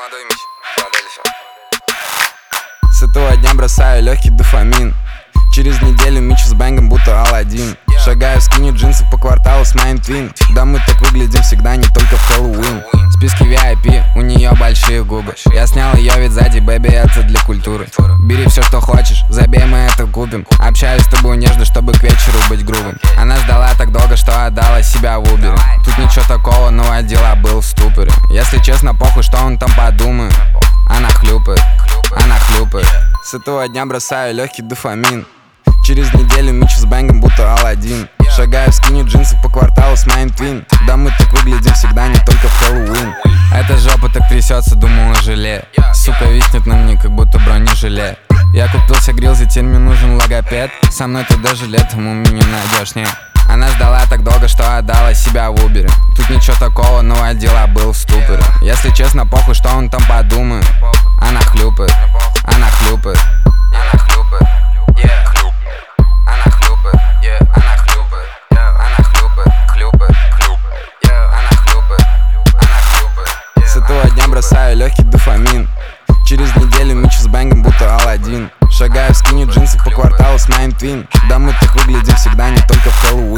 молодой Мич, Филадельфия. С этого дня бросаю легкий дофамин. Через неделю Мич с бэнгом будто Аладдин. Шагаю в скине джинсов по кварталу с моим твин. Да мы так выглядим всегда, не только в Хэллоуин. В списке VIP у нее большие губы. Я снял ее ведь сзади, бэби, это для культуры. Бери все, что хочешь, забей, мы это купим. Общаюсь с тобой нежно, чтобы к вечеру быть грубым. Она ждала так долго, что отдала себя в Uber. Тут ничего такого, но отдела был в ступоре. Если честно, похуй, что он там подумает. Она хлюпает, она хлюпает. С этого дня бросаю легкий дофамин. Через неделю Мич с бэнгом будто Аладдин. Шагаю в скине джинсов по кварталу с моим твин. Да мы так выглядим всегда, не только в Хэллоуин. Эта жопа так трясется, думала желе. Сука виснет на мне, как будто бронежилет. Я купился грилзи, теперь мне нужен логопед. Со мной ты даже летом у меня найдешь, не. Она ждала так долго, что отдала себя в Uber. Тут ничего такого, но отдела был в ступоре. Если честно, похуй, что он там подумает. Она хлюпает, она хлюпает. Она хлюпает, она хлюпает, она хлюпает, она хлюпает, хлюпает, она хлюпает, она хлюпает. С этого дня бросаю легкий дофамин. Через неделю Мич с бэнгом будто Аладдин. Шагаю в скине джинсов по кварталу с моим твин. Да мы так выглядим всегда, не только в Хэллоуин.